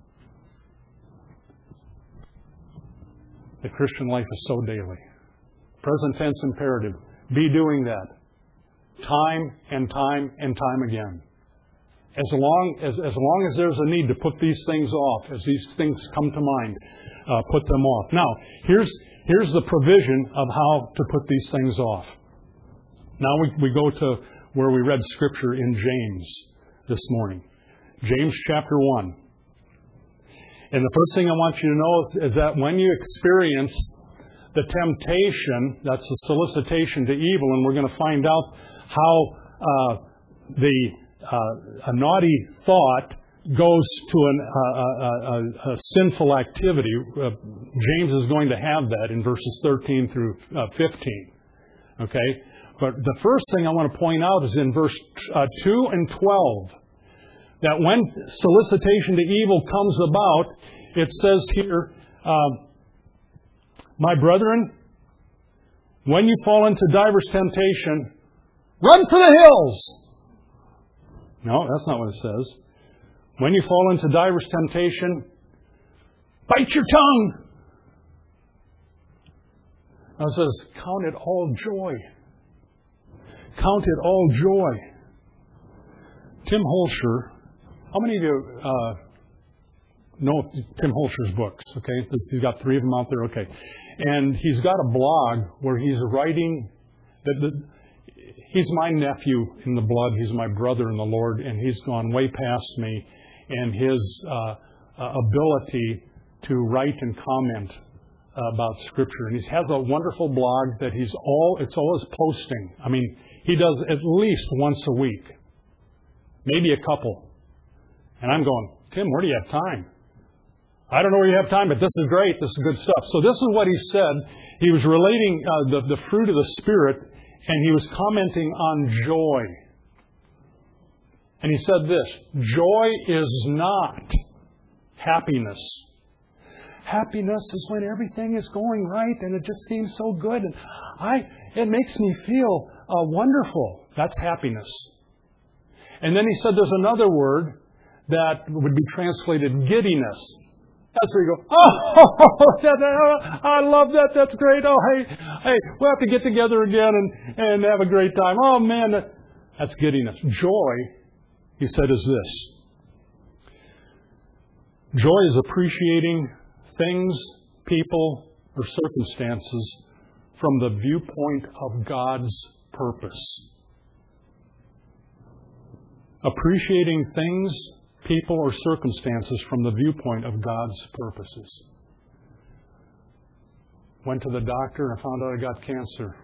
The Christian life is so daily. Present tense imperative. Be doing that. Time and time and time again. As long as, as long as there's a need to put these things off, as these things come to mind, uh, put them off. Now, here's, here's the provision of how to put these things off. Now we, we go to where we read Scripture in James this morning. James chapter one. And the first thing I want you to know is, is that when you experience the temptation, that's the solicitation to evil, and we're going to find out how uh, the uh, a naughty thought goes to an, uh, a, a, a sinful activity. Uh, James is going to have that in verses thirteen through uh, fifteen. Okay? But the first thing I want to point out is in verse uh, two and twelve. That when solicitation to evil comes about, it says here, uh, my brethren, when you fall into divers temptation, run for the hills. No, that's not what it says. When you fall into divers temptation, bite your tongue. Now it says, count it all joy. Count it all joy. Tim Holscher, how many of you uh, know Tim Holscher's books? Okay, he's got three of them out there. Okay, and he's got a blog where he's writing that the, he's my nephew in the blood. He's my brother in the Lord, and he's gone way past me. And his uh, uh, ability to write and comment uh, about Scripture, and he has a wonderful blog that he's all it's always posting. I mean, he does at least once a week, maybe a couple. And I'm going, Tim, where do you have time? I don't know where you have time, but this is great. This is good stuff. So this is what he said. He was relating uh, the, the fruit of the Spirit, and he was commenting on joy. And he said this, joy is not happiness. Happiness is when everything is going right and it just seems so good. And I, it makes me feel uh, wonderful. That's happiness. And then he said there's another word that would be translated giddiness. That's where you go, oh, that, that, I love that. That's great. Oh, hey, hey, we'll have to get together again and, and have a great time. Oh, man, that, that's giddiness. Joy, he said, is this. Joy is appreciating things, people, or circumstances from the viewpoint of God's purpose. Appreciating things, people, or circumstances from the viewpoint of God's purposes. Went to the doctor and found out I got cancer.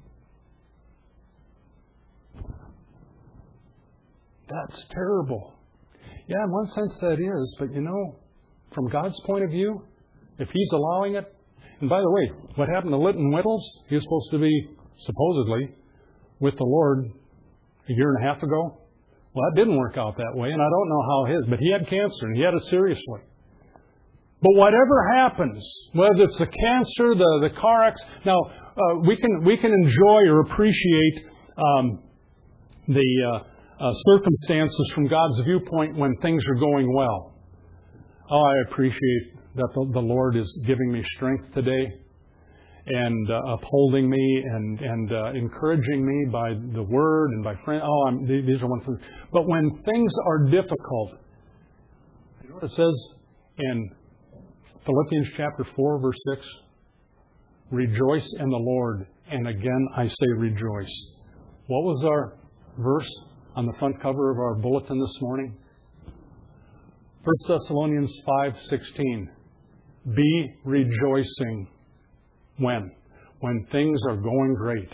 That's terrible. Yeah, in one sense that is, but you know, from God's point of view, if He's allowing it, and by the way, what happened to Lytton Whittles? He was supposed to be, supposedly, with the Lord a year and a half ago. Well, that didn't work out that way, and I don't know how his, but he had cancer, and he had it seriously. But whatever happens, whether it's the cancer, the, the car accident, now, uh, we can we can enjoy or appreciate um, the uh, uh, circumstances from God's viewpoint when things are going well. Oh, I appreciate that the, the Lord is giving me strength today and uh, upholding me and and uh, encouraging me by the Word and by friends. Oh, I'm, these are wonderful. But when things are difficult, you know what it says in Philippians chapter four, verse six? Rejoice in the Lord. And again, I say rejoice. What was our verse on the front cover of our bulletin this morning? First Thessalonians five sixteen. Be rejoicing. When? When things are going great.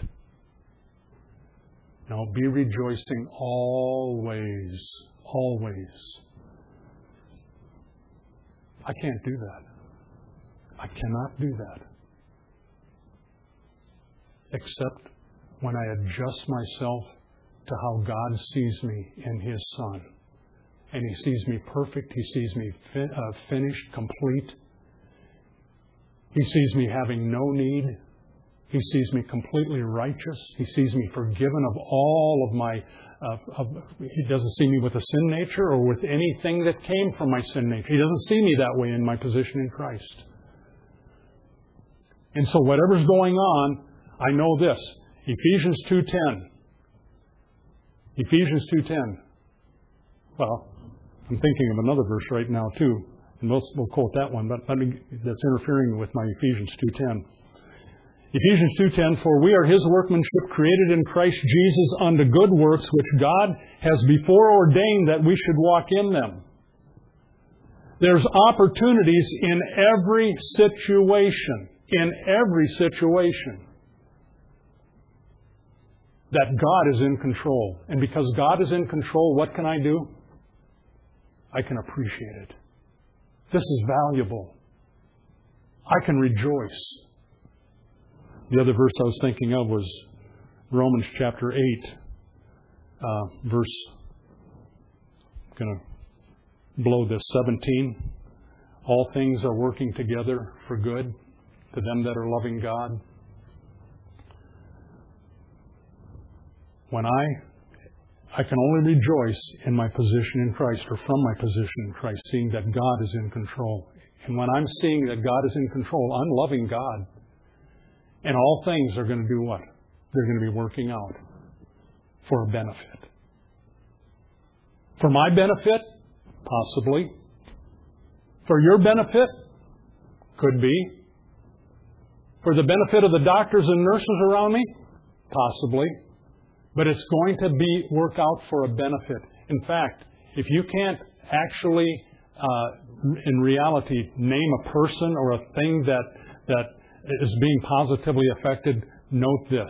No, be rejoicing always. Always. I can't do that. I cannot do that. Except when I adjust myself to how God sees me in His Son. And He sees me perfect. He sees me fin- uh, finished, complete. He sees me having no need. He sees me completely righteous. He sees me forgiven of all of my... Uh, of, he doesn't see me with a sin nature or with anything that came from my sin nature. He doesn't see me that way in my position in Christ. And so whatever's going on, I know this. Ephesians two ten. Ephesians two ten. Well, I'm thinking of another verse right now too. And we'll, we'll quote that one, but let me, that's interfering with my Ephesians two ten. Ephesians two ten, for we are His workmanship created in Christ Jesus unto good works, which God has before ordained that we should walk in them. There's opportunities in every situation, in every situation, that God is in control. And because God is in control, what can I do? I can appreciate it. This is valuable. I can rejoice. The other verse I was thinking of was Romans chapter eight, uh, verse, I'm going to blow this, seventeen. All things are working together for good to them that are loving God. When I, I can only rejoice in my position in Christ or from my position in Christ, seeing that God is in control. And when I'm seeing that God is in control, I'm loving God. And all things are going to do what? They're going to be working out for a benefit. For my benefit? Possibly. For your benefit? Could be. For the benefit of the doctors and nurses around me? Possibly. But it's going to be work out for a benefit. In fact, if you can't actually, uh, in reality, name a person or a thing that that is being positively affected, note this.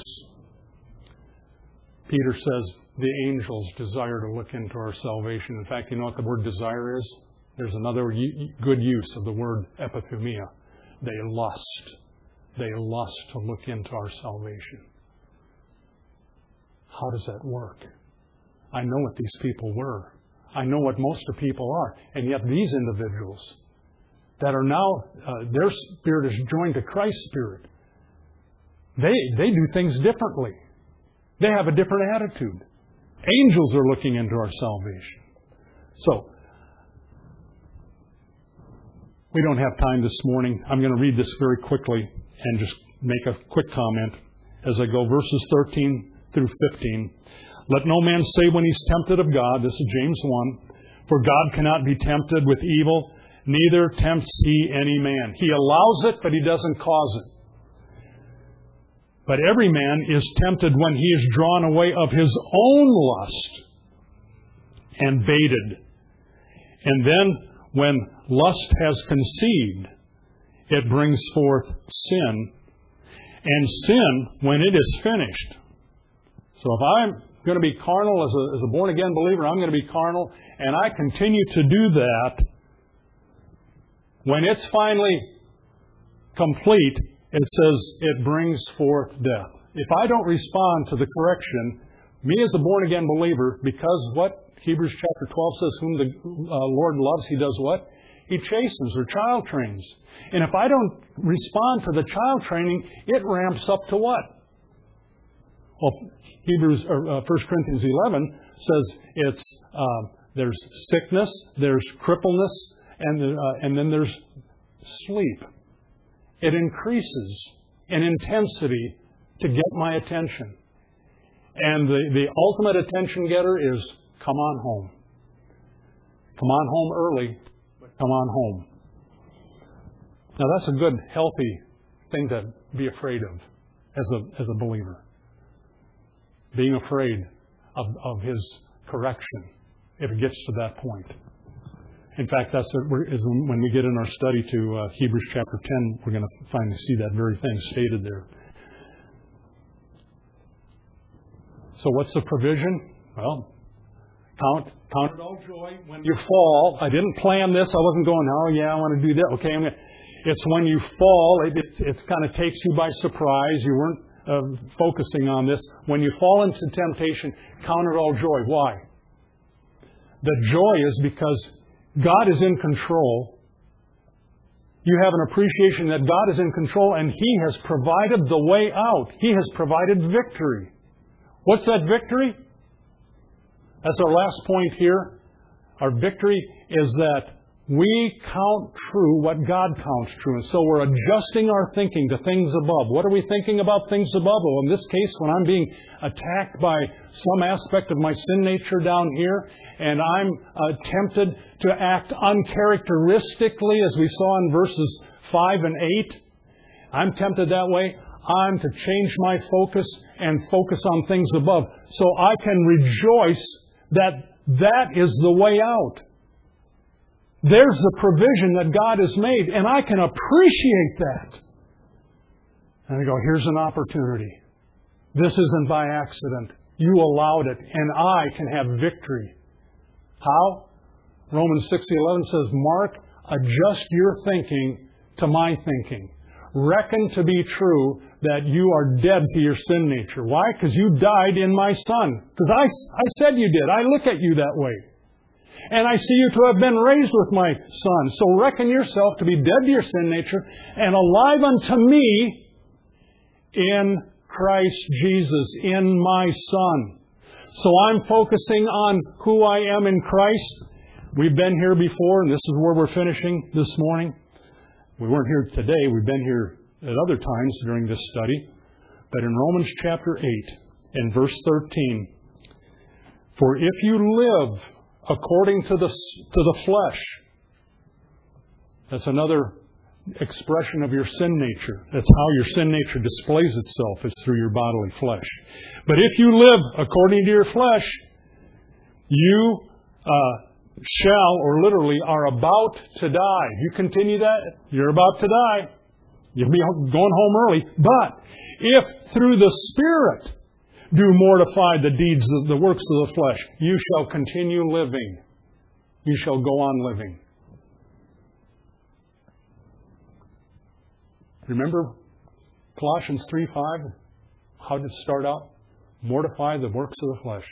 Peter says the angels desire to look into our salvation. In fact, you know what the word desire is? There's another good use of the word epithumia. They lust. They lust to look into our salvation. How does that work? I know what these people were. I know what most of people are. And yet these individuals that are now, uh, their spirit is joined to Christ's spirit. They, they do things differently. They have a different attitude. Angels are looking into our salvation. So, we don't have time this morning. I'm going to read this very quickly and just make a quick comment as I go. Verses thirteen through fifteen. Let no man say when he's tempted of God, this is James one, for God cannot be tempted with evil, neither tempts He any man. He allows it, but He doesn't cause it. But every man is tempted when he is drawn away of his own lust and baited. And then when lust has conceived, it brings forth sin. And sin, when it is finished. So if I'm going to be carnal as a, as a born-again believer, I'm going to be carnal, and I continue to do that. When it's finally complete, it says it brings forth death. If I don't respond to the correction, me as a born-again believer, because what Hebrews chapter twelve says, whom the uh, Lord loves, He does what? He chastens or child trains. And if I don't respond to the child training, it ramps up to what? Well, Hebrews or uh, First Corinthians eleven says it's uh, there's sickness, there's crippleness, and uh, and then there's sleep. It increases in intensity to get my attention, and the the ultimate attention getter is come on home. Come on home early, but come on home. Now that's a good, healthy thing to be afraid of as a as a believer. Being afraid of, of His correction if it gets to that point. In fact, that's what we're, is when we get in our study to uh, Hebrews chapter ten, we're going to finally see that very thing stated there. So what's the provision? Well, count, count it all joy when you fall. I didn't plan this. I wasn't going, oh yeah, I want to do that. Okay, I'm going to. It's when you fall, it, it, it kind of takes you by surprise. You weren't uh, focusing on this. When you fall into temptation, count it all joy. Why? The joy is because God is in control. You have an appreciation that God is in control and He has provided the way out. He has provided victory. What's that victory? That's our last point here. Our victory is that we count true what God counts true. And so we're adjusting our thinking to things above. What are we thinking about things above? Well, in this case, when I'm being attacked by some aspect of my sin nature down here, and I'm uh, tempted to act uncharacteristically, as we saw in verses five and eight, I'm tempted that way. I'm to change my focus and focus on things above, so I can rejoice that that is the way out. There's the provision that God has made, and I can appreciate that. And I go, here's an opportunity. This isn't by accident. You allowed it, and I can have victory. How? Romans six eleven says, Mark, adjust your thinking to my thinking. Reckon to be true that you are dead to your sin nature. Why? Because you died in my Son. Because I, I said you did. I look at you that way. And I see you to have been raised with my Son. So reckon yourself to be dead to your sin nature and alive unto me in Christ Jesus, in my Son. So I'm focusing on who I am in Christ. We've been here before, and this is where we're finishing this morning. We weren't here today. We've been here at other times during this study. But in Romans chapter eight and verse thirteen, for if you live according to the, to the flesh, that's another expression of your sin nature. That's how your sin nature displays itself, is through your bodily flesh. But if you live according to your flesh, you uh, shall, or literally, are about to die. You continue that, you're about to die. You'll be going home early. But if through the Spirit do mortify the deeds of the works of the flesh, you shall continue living. You shall go on living. Remember Colossians three five? How did it start out? Mortify the works of the flesh.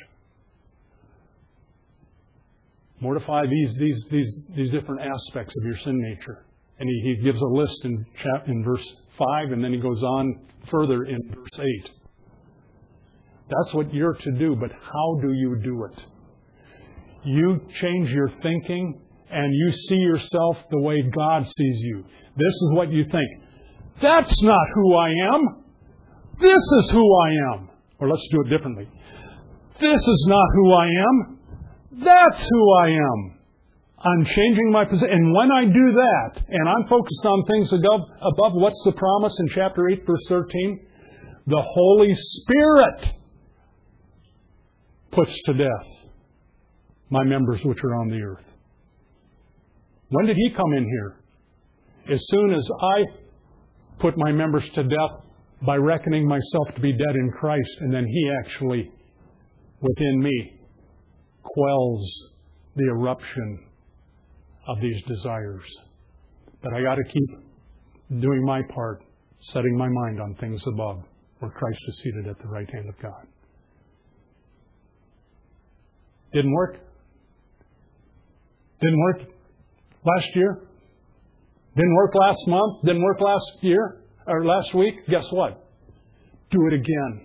Mortify these these these these different aspects of your sin nature. And he, he gives a list in chap, in verse five, and then he goes on further in verse eight. That's what you're to do, but how do you do it? You change your thinking and you see yourself the way God sees you. This is what you think. That's not who I am. This is who I am. Or let's do it differently. This is not who I am. That's who I am. I'm changing my position. And when I do that, and I'm focused on things above, above, what's the promise in chapter eight, verse thirteen? The Holy Spirit puts to death my members which are on the earth. When did He come in here? As soon as I put my members to death by reckoning myself to be dead in Christ, and then He actually, within me, quells the eruption of these desires. But I got to keep doing my part, setting my mind on things above, where Christ is seated at the right hand of God. Didn't work? Didn't work last year? Didn't work last month? Didn't work last year? Or last week? Guess what? Do it again.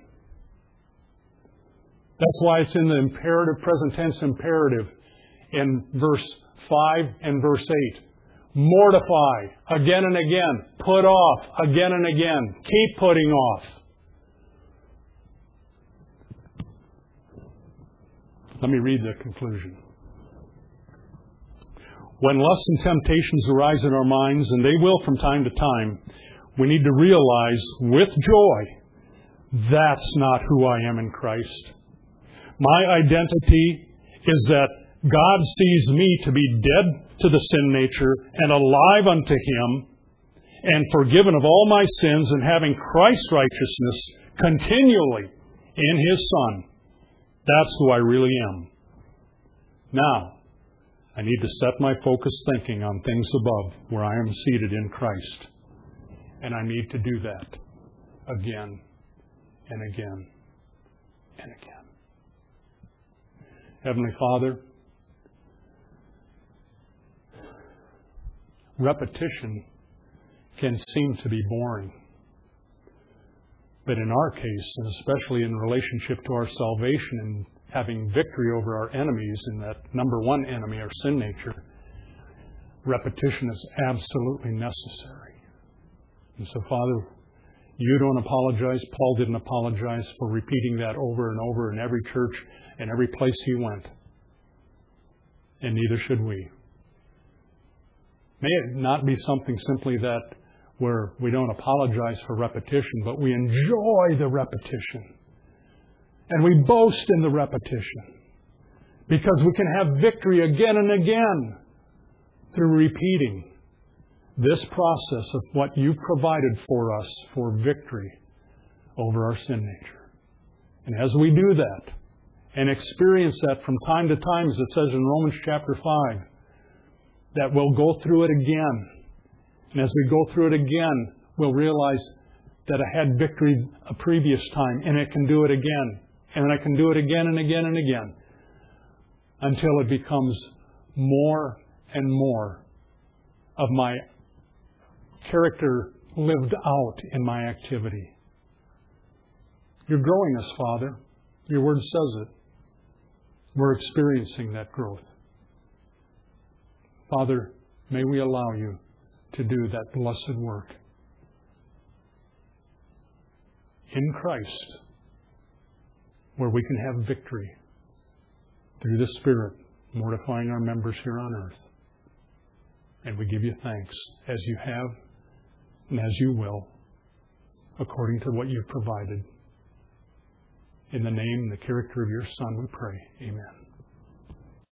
That's why it's in the imperative, present tense imperative in verse five and verse eight. Mortify again and again. Put off again and again. Keep putting off. Let me read the conclusion. When lusts and temptations arise in our minds, and they will from time to time, we need to realize with joy, that's not who I am in Christ. My identity is that God sees me to be dead to the sin nature and alive unto Him, and forgiven of all my sins, and having Christ's righteousness continually in His Son. That's who I really am. Now, I need to set my focus thinking on things above, where I am seated in Christ. And I need to do that again and again and again. Heavenly Father, repetition can seem to be boring. But in our case, and especially in relationship to our salvation and having victory over our enemies in that number one enemy, our sin nature, repetition is absolutely necessary. And so, Father, you don't apologize. Paul didn't apologize for repeating that over and over in every church and every place he went. And neither should we. May it not be something simply that where we don't apologize for repetition, but we enjoy the repetition. And we boast in the repetition. Because we can have victory again and again through repeating this process of what you've provided for us for victory over our sin nature. And as we do that and experience that from time to time, as it says in Romans chapter five, that we'll go through it again. And as we go through it again, we'll realize that I had victory a previous time and it can do it again. And I can do it again and again and again until it becomes more and more of my character lived out in my activity. You're growing us, Father. Your Word says it. We're experiencing that growth. Father, may we allow you to do that blessed work in Christ, where we can have victory through the Spirit, mortifying our members here on earth. And we give you thanks as you have and as you will, according to what you've provided. In the name and the character of your Son, we pray. Amen.